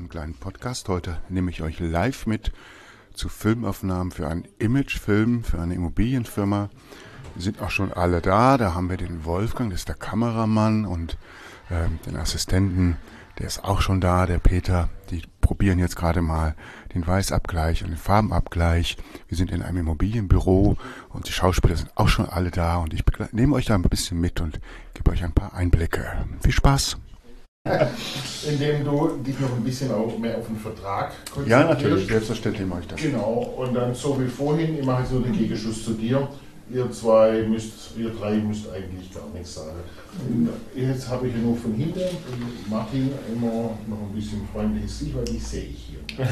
einem kleinen Podcast. Heute nehme ich euch live mit zu Filmaufnahmen für einen Imagefilm, für eine Immobilienfirma. Wir sind auch schon alle da. Da haben wir den Wolfgang, das ist der Kameramann, und den Assistenten, der ist auch schon da, der Peter. Die probieren jetzt gerade mal den Weißabgleich und den Farbenabgleich. Wir sind in einem Immobilienbüro und die Schauspieler sind auch schon alle da. Und ich nehme euch da ein bisschen mit und gebe euch ein paar Einblicke. Viel Spaß! Indem du dich noch ein bisschen auch mehr auf den Vertrag konzentrierst. Ja, natürlich, selbstverständlich mache ich das. Genau, und dann so wie vorhin, ich mache jetzt nur den Gegenschuss zu dir. Ihr drei müsst eigentlich gar nichts sagen. Und jetzt habe ich ja nur von hinten und Martin immer noch ein bisschen freundliches Gesicht, weil die sehe ich hier.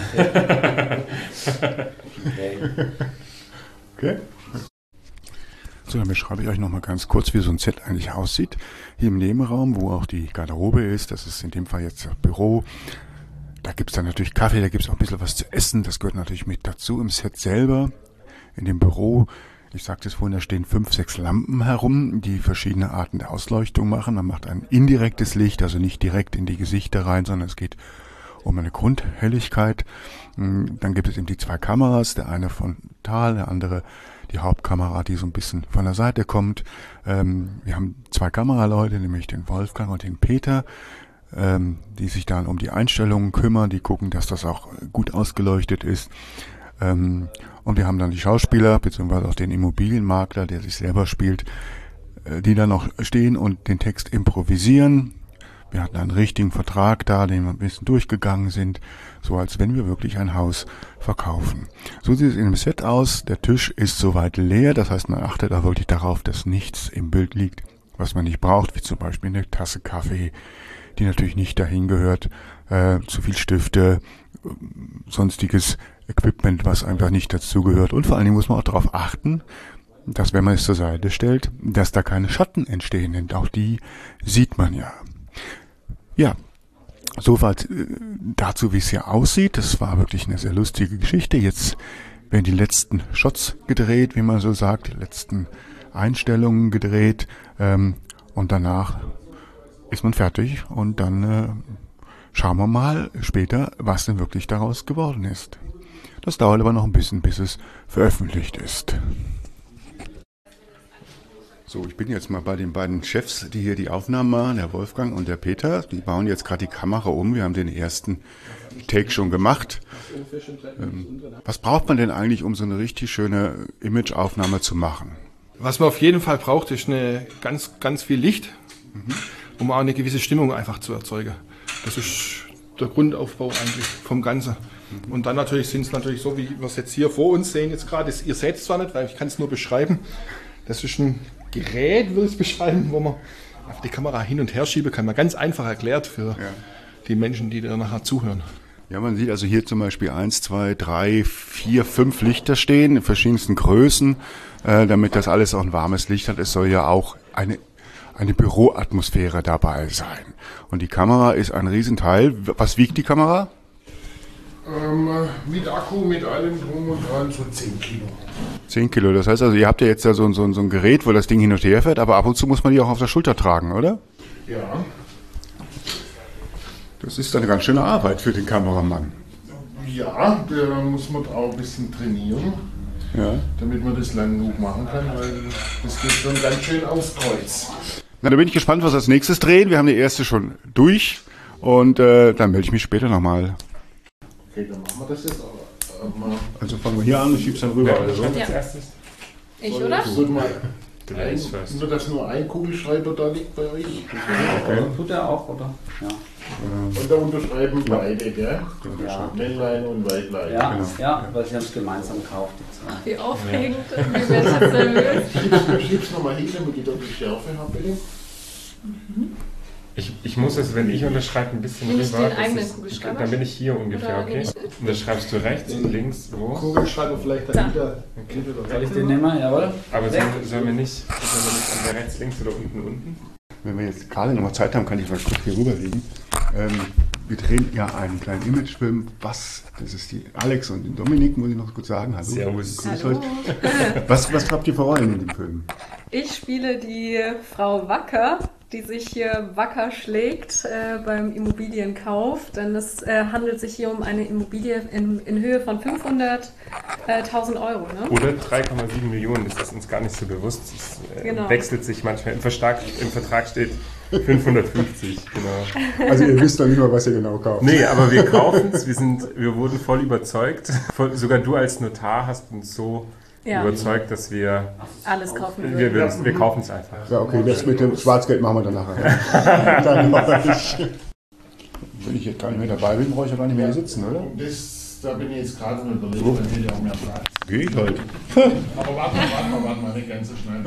Okay. So, dann beschreibe ich euch nochmal ganz kurz, wie so ein Set eigentlich aussieht. Hier im Nebenraum, wo auch die Garderobe ist, das ist in dem Fall jetzt das Büro. Da gibt es dann natürlich Kaffee, da gibt es auch ein bisschen was zu essen. Das gehört natürlich mit dazu. Im Set selber, in dem Büro, ich sagte es vorhin, da stehen 5, 6 Lampen herum, die verschiedene Arten der Ausleuchtung machen. Man macht ein indirektes Licht, also nicht direkt in die Gesichter rein, sondern es geht um eine Grundhelligkeit. Dann gibt es eben die 2 Kameras, der eine frontal, der andere die Hauptkamera, die so ein bisschen von der Seite kommt. Wir haben 2 Kameraleute, nämlich den Wolfgang und den Peter, die sich dann um die Einstellungen kümmern, die gucken, dass das auch gut ausgeleuchtet ist. Und wir haben dann die Schauspieler, beziehungsweise auch den Immobilienmakler, der sich selber spielt, die dann noch stehen und den Text improvisieren. Wir hatten einen richtigen Vertrag da, den wir ein bisschen durchgegangen sind, so als wenn wir wirklich ein Haus verkaufen. So sieht es in dem Set aus. Der Tisch ist soweit leer, das heißt, man achtet auch wirklich darauf, dass nichts im Bild liegt, was man nicht braucht, wie zum Beispiel eine Tasse Kaffee, die natürlich nicht dahin gehört, zu viel Stifte, sonstiges Equipment, was einfach nicht dazugehört. Und vor allen Dingen muss man auch darauf achten, dass, wenn man es zur Seite stellt, dass da keine Schatten entstehen, denn auch die sieht man ja. Ja, soweit dazu, wie es hier aussieht. Das war wirklich eine sehr lustige Geschichte. Jetzt werden die letzten Shots gedreht, wie man so sagt, die letzten Einstellungen gedreht, und danach ist man fertig und dann schauen wir mal später, was denn wirklich daraus geworden ist. Das dauert aber noch ein bisschen, bis es veröffentlicht ist. So, ich bin jetzt mal bei den beiden Chefs, die hier die Aufnahmen machen, der Wolfgang und der Peter. Die bauen jetzt gerade die Kamera um. Wir haben den ersten Take schon gemacht. Was braucht man denn eigentlich, um so eine richtig schöne Imageaufnahme zu machen? Was man auf jeden Fall braucht, ist eine ganz viel Licht, um auch eine gewisse Stimmung einfach zu erzeugen. Das ist der Grundaufbau eigentlich vom Ganzen. Und dann natürlich sind es natürlich so, wie wir es jetzt hier vor uns sehen jetzt gerade. Ihr seht es zwar nicht, weil ich kann es nur beschreiben. Das ist ein Gerät, würde ich es beschreiben, wo man auf die Kamera hin und her schieben kann. Man ganz einfach erklärt für die Menschen, die da nachher zuhören. Ja, man sieht also hier zum Beispiel 1, 2, 3, 4, 5 Lichter stehen in verschiedensten Größen, damit das alles auch ein warmes Licht hat. Es soll ja auch eine Büroatmosphäre dabei sein. Und die Kamera ist ein Riesenteil. Was wiegt die Kamera? Mit Akku, mit allem drum und dran, so 10 Kilo. 10 Kilo, das heißt also, ihr habt ja jetzt ja so ein Gerät, wo das Ding hin und her fährt, aber ab und zu muss man die auch auf der Schulter tragen, oder? Ja. Das ist eine ganz schöne Arbeit für den Kameramann. Ja, da muss man auch ein bisschen trainieren, damit man das lang genug machen kann, weil das geht schon ganz schön aufs Kreuz. Na, da bin ich gespannt, was als nächstes drehen. Wir haben die erste schon durch und dann melde ich mich später nochmal. Okay, dann machen wir das jetzt aber mal. Also fangen wir hier an und schiebst dann rüber. Ja. So. Ja. Ich, oder? Nur, dass nur ein Kugelschreiber da liegt bei euch. Okay. Tut er auch, oder? Ja. Und da unterschreiben beide, gell? Ja. Männlein und Weiblein. Ja, Genau. ja, weil sie haben es gemeinsam gekauft, die zwei. Wie aufregend. Wie wird das nervös? Schieb's nochmal hin, damit ich da die Schärfe habe, bitte. Ich muss es, wenn ich unterschreibe, ein bisschen Nimmst du rüber. den eigenen Kugelschreiber? Dann bin ich hier ungefähr, Oder okay? nicht? Unterschreibst du rechts und links, wo? Kugelschreiber vielleicht Da. dahinter. Soll ich den nehmen? Jawohl. Aber sollen wir nicht an der rechts, links oder unten? Wenn wir jetzt gerade noch mal Zeit haben, kann ich mal kurz hier rüberlegen. Wir drehen ja einen kleinen Imagefilm. Das ist die Alex und den Dominik, muss ich noch kurz sagen. Hallo. Servus. Grüß Hallo. euch. Was habt ihr für Rollen in dem Film? Ich spiele die Frau Wacker, die sich hier wacker schlägt beim Immobilienkauf, denn es handelt sich hier um eine Immobilie in Höhe von 500.000 Euro. Ne? Oder 3,7 Millionen, das ist uns gar nicht so bewusst. Es Genau. wechselt sich manchmal. Im Vertrag steht 550, genau. Also ihr wisst doch nicht mal, was ihr genau kauft. Nee, aber wir kaufen es, wir wurden voll überzeugt. Sogar du als Notar hast uns so überzeugt, dass wir alles kaufen würden. wir kaufen es einfach. Ja, okay, das mit dem Schwarzgeld machen wir dann nachher. Dann noch nicht. Wenn ich jetzt gar nicht mehr dabei bin, brauche ich ja gar nicht mehr hier sitzen, oder? Da bin ich jetzt gerade in Überlegung, dann hätte ich auch mehr Platz. Geht halt. Aber warte mal, nicht ganz so schnell.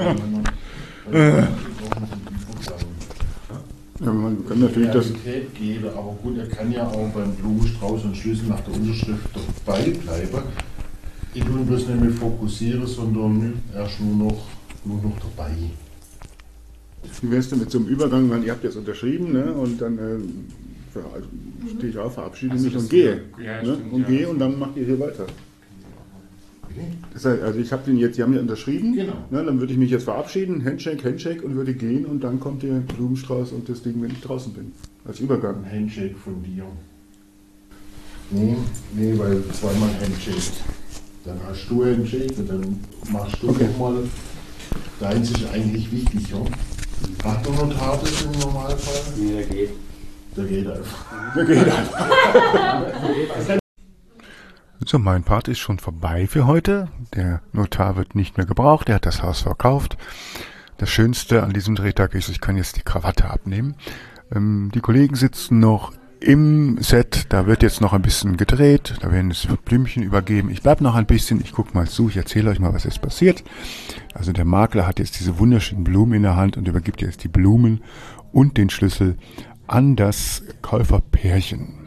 Ja, man kann natürlich das. Geht, aber gut, er kann ja auch beim Blumenstrauß und Schlüssel nach der Unterschrift dabei bleiben. Ich will bloß nicht mehr fokussieren, sondern erst nur noch dabei. Wie wär's denn mit so einem Übergang? Ihr habt jetzt unterschrieben, ne? Und dann stehe ich auf, verabschiede mich und gehe. Ja, Ne? stimmt, Und gehe und dann macht ihr hier weiter. Das heißt, also ich habe den jetzt, die haben ja unterschrieben, Genau. ne? Dann würde ich mich jetzt verabschieden, Handshake und würde gehen und dann kommt der Blumenstrauß und das Ding, wenn ich draußen bin. Als Übergang. Ein Handshake von dir. Nee, weil zweimal Handshake. Dann hast du Handshake und dann machst du nochmal. Deins ist eigentlich wichtiger. Macht der Notar das im Normalfall? Nee, der geht. Der geht einfach. Der geht einfach. So, mein Part ist schon vorbei für heute. Der Notar wird nicht mehr gebraucht, er hat das Haus verkauft. Das Schönste an diesem Drehtag ist, ich kann jetzt die Krawatte abnehmen. Die Kollegen sitzen noch im Set, da wird jetzt noch ein bisschen gedreht, da werden es Blümchen übergeben. Ich bleibe noch ein bisschen, ich gucke mal zu, ich erzähle euch mal, was jetzt passiert. Also der Makler hat jetzt diese wunderschönen Blumen in der Hand und übergibt jetzt die Blumen und den Schlüssel an das Käuferpärchen.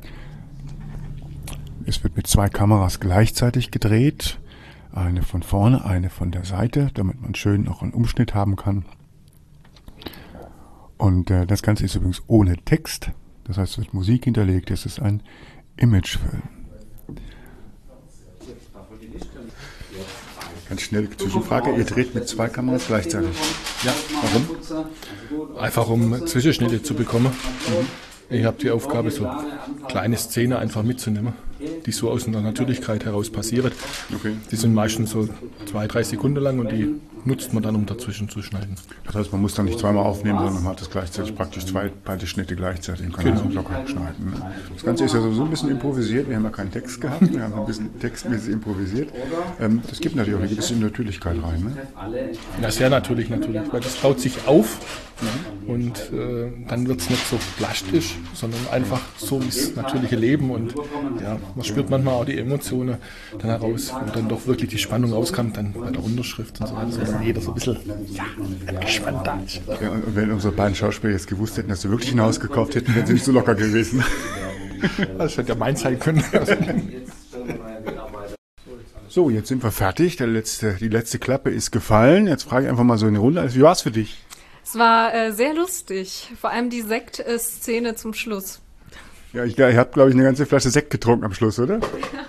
Es wird mit 2 Kameras gleichzeitig gedreht. Eine von vorne, eine von der Seite, damit man schön noch einen Umschnitt haben kann. Und das Ganze ist übrigens ohne Text. Das heißt, es wird Musik hinterlegt. Es ist ein Imagefilm. Ganz schnell Zwischenfrage. Ihr dreht mit 2 Kameras gleichzeitig. Ja, Warum? einfach um Zwischenschnitte zu bekommen. Ich habe die Aufgabe, so kleine Szenen einfach mitzunehmen, die so aus einer Natürlichkeit heraus passieren. Okay. Die sind meistens so 2-3 Sekunden lang und die nutzt man dann, um dazwischen zu schneiden. Das heißt, man muss dann nicht zweimal aufnehmen, sondern man hat es gleichzeitig praktisch beide Schnitte gleichzeitig und kann das auch locker schneiden. Ne? Das Ganze ist ja sowieso ein bisschen improvisiert. Wir haben ja keinen Text gehabt, wir haben ein bisschen textmäßig improvisiert. Das gibt natürlich auch eine gewisse Natürlichkeit rein. Ne? Ja, sehr natürlich, weil das baut sich auf und dann wird es nicht so plastisch, sondern einfach so wie das natürliche Leben und ja, man spürt manchmal auch die Emotionen dann heraus, wo dann doch wirklich die Spannung rauskommt, dann bei der Unterschrift und so, also dann jeder so ein bisschen gespannt da ist. Ja, und wenn unsere beiden Schauspieler jetzt gewusst hätten, dass sie wirklich ein Haus gekauft hätten, wären sie nicht so locker gewesen. Das hätte ja mein sein können. So, jetzt sind wir fertig. Die letzte Klappe ist gefallen. Jetzt frage ich einfach mal so in die Runde. Also, wie war es für dich? Es war sehr lustig, vor allem die Sektszene zum Schluss. Ja, ich habe, glaube ich, eine ganze Flasche Sekt getrunken am Schluss, oder?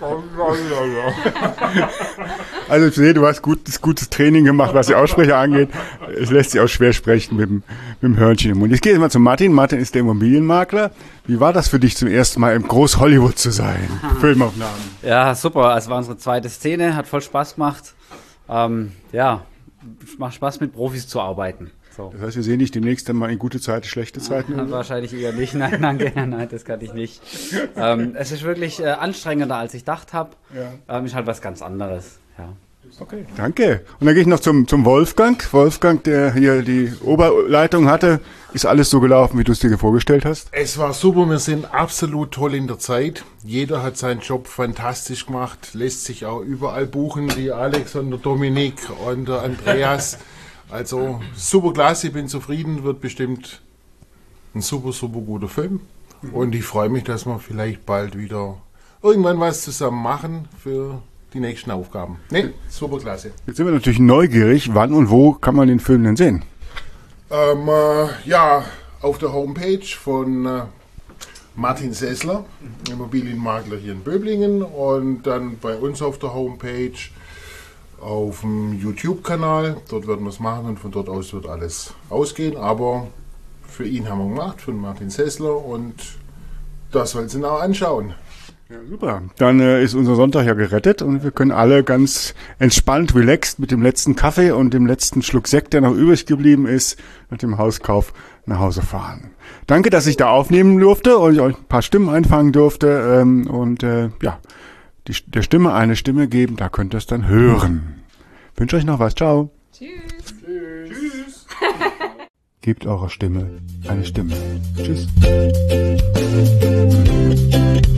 Also ich sehe, du hast gutes Training gemacht, was die Aussprache angeht. Es lässt sich auch schwer sprechen mit dem Hörnchen im Mund. Jetzt gehe ich mal zu Martin. Martin ist der Immobilienmakler. Wie war das für dich zum ersten Mal im Groß-Hollywood zu sein? Filmaufnahmen. Ja, super. Es war unsere zweite Szene, hat voll Spaß gemacht. Ja, macht Spaß mit Profis zu arbeiten. So. Das heißt, wir sehen dich demnächst dann mal in gute Zeiten, schlechte Zeiten? Oder? Wahrscheinlich eher nicht. Nein, das kann ich nicht. Es ist wirklich anstrengender, als ich gedacht habe. Ja. Ist halt was ganz anderes. Ja. Okay, danke. Und dann gehe ich noch zum Wolfgang. Wolfgang, der hier die Oberleitung hatte. Ist alles so gelaufen, wie du es dir vorgestellt hast? Es war super, wir sind absolut toll in der Zeit. Jeder hat seinen Job fantastisch gemacht, lässt sich auch überall buchen, wie Alex und der Dominik und der Andreas. Also super klasse, ich bin zufrieden, wird bestimmt ein super guter Film. Und ich freue mich, dass wir vielleicht bald wieder irgendwann was zusammen machen für die nächsten Aufgaben. Ne, super klasse. Jetzt sind wir natürlich neugierig, wann und wo kann man den Film denn sehen? Ja, auf der Homepage von Martin Sessler, Immobilienmakler hier in Böblingen, und dann bei uns auf der Homepage, auf dem YouTube-Kanal. Dort werden wir es machen und von dort aus wird alles ausgehen. Aber für ihn haben wir gemacht, von Martin Sessler, und das wollen Sie noch anschauen. Ja, super. Dann ist unser Sonntag ja gerettet und wir können alle ganz entspannt, relaxed mit dem letzten Kaffee und dem letzten Schluck Sekt, der noch übrig geblieben ist, nach dem Hauskauf nach Hause fahren. Danke, dass ich da aufnehmen durfte und ich euch ein paar Stimmen einfangen durfte der Stimme eine Stimme geben, da könnt ihr es dann hören. Ich wünsche euch noch was. Ciao. Tschüss. Tschüss. Gebt eurer Stimme eine Stimme. Tschüss.